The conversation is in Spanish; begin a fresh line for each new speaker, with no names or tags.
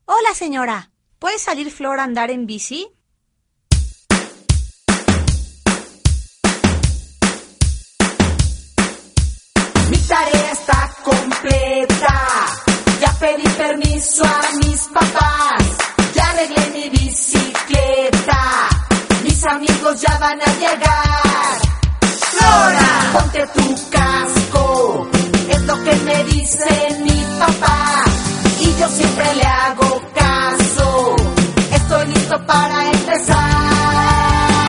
Hola, señora. ¿Puede salir Flor a andar en bici?
Mi tarea está completa. Ya pedí permiso a mis papás. Ya arreglé mi bicicleta. Mis amigos ya van a llegar. Flora, ponte tu casco. Es lo que me dicen mis